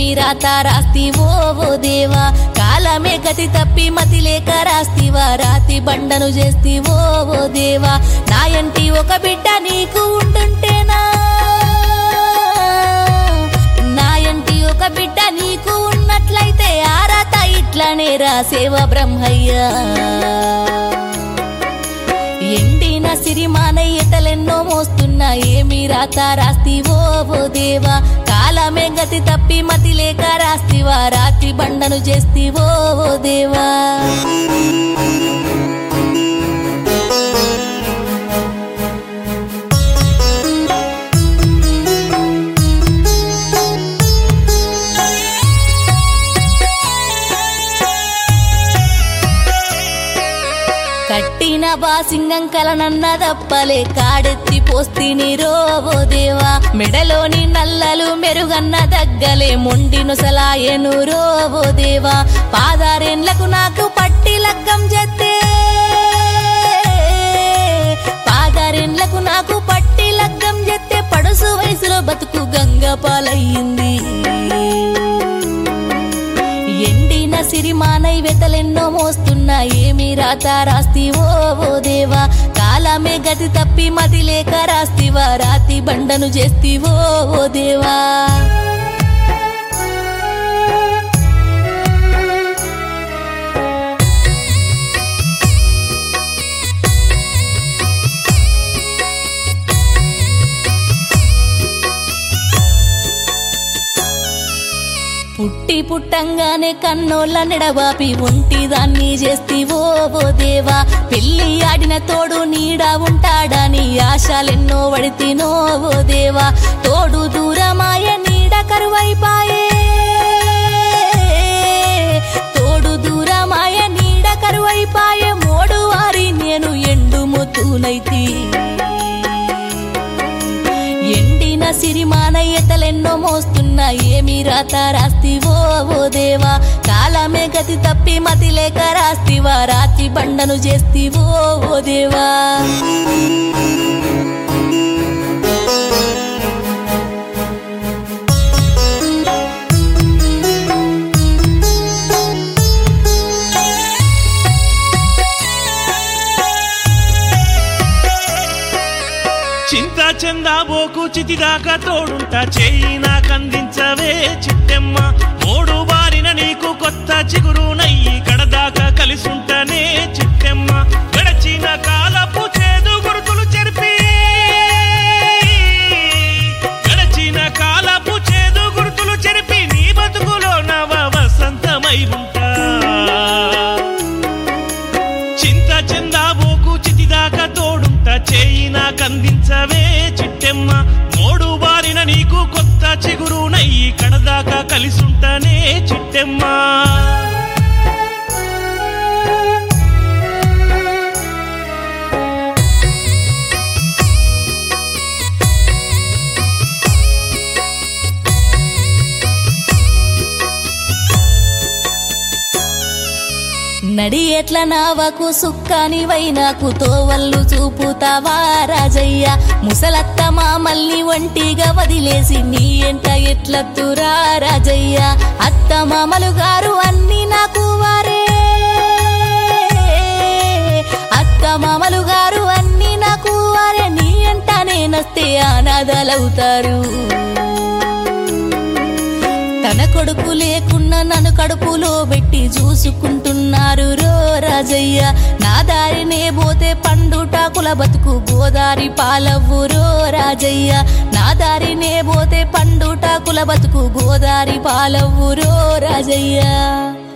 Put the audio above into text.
రాత రాస్తివో ఓ దేవా కాలమే గతి తప్పి మతి లేక రాస్తివా రాతి బండను చేస్తివో ఓ దేవా నా ఎంటి ఒక బిడ్డ నీకు ఉండుంటేనా నా ఎంటి ఒక బిడ్డ నీకు ఉన్నట్లయితే ఆ రాత ఇట్లనే రాసేవ బ్రహ్మయ్యా ఎండిన సిరిమానయ్యతలెన్నో మోస్తున్నా ఏమి రాత రాస్తివో ఓ దేవా కాలమే గతి తప్పి మతి లేక రాస్తివా రాతి బండను చేస్తివో ఓ దేవా కట్టిన బాసింగం కలనన్న దప్పలే కాడెత్తి పోస్తిని రోవో దేవా మెడలోని నల్లలు మెరుగన్న దగ్గలే మొండి నొసలాయను రోవో దేవా పాదారెండ్లకు నాకు పట్టి లగ్గం చేస్తే పాదారెండ్లకు నాకు పట్టి లగ్గం చేస్తే పడుసు వయసులో బతుకు గంగ పాలయ్యింది ఎండిన సిరిమానైవెతలెన్నో మోస్తున్నా ఏమి రాత రాస్తివో ఓ దేవా కాలమే గతి తప్పి మతి లేక రాస్తివా రాతి బండను చేస్తివో ఓ దేవా పుట్టి పుట్టంగానే కన్నోళ్ళ నెడబాపి ఒంటి దాన్ని చేస్తివో ఓ దేవా పెళ్లి ఆడిన తోడు నీడ ఉంటాడని ఆశలెన్నో వడితినో ఓ దేవా తోడు దూరమాయ నీడ కరువైపాయే తోడు దూరమాయ నీడ కరువైపాయే మోడు వారి నేను ఎండు మొత్తునైతి ఎండిన సిరిమానయ్యతలెన్నో మోస్తున్నా ఏమి రాత రాస్తివో ఓ దేవా కాలమే గతి తప్పి మతి లేక రాస్తివా రాతి బండను చేస్తివో ఓ దేవా చింత చందాబోకు చితిదాకా తోడుంటా చేయి నాకందించవే చిట్టెమ్మ మోడు బారిన నీకు కొత్త చిగురు నయ్యి కడదాకా కలిసుంటనే చిట్టెమ్మ గడచిన కాలపు చేదు గుర్తులు చెరిపి గడచిన కాలపు చేదు గుర్తులు చెరిపి నీ బతుకులో నవ వసంతమై ఉంటా చింత చందాబోకు చితిదాకా తోడుంటా చేయి నాకందించవే చిట్టెమ్మ మోడు బారిన నీకు కొత్త చిగురు నయ్యి కడదాకా కలిసుంటనే చిట్టెమ్మ నడి ఎట్ల నావకు సుక్కానివై నాకు తోవల్లు చూపుతావా రాజయ్య ముసలత్త మామల్ని ఒంటిగా వదిలేసి నీ ఎంట ఎట్లత్తురా రాజయ్య అత్త మామలు గారు అన్ని నాకు వారే అత్త మామలు గారు అన్ని నాకు వారే నీ ఎంట నేనొస్తే అనాథలవుతారు తన కొడుకు లేకున్నా నన్ను కడుపులో పెట్టి చూసుకుంటున్నారు రో రాజయ్య నా దారినే పోతే పండుటాకుల బతుకు గోదారి పాలవ్వు రో రాజయ్య నా దారినే పోతే పండుటాకుల బతుకు గోదారి పాలవ్వు రో రాజయ్య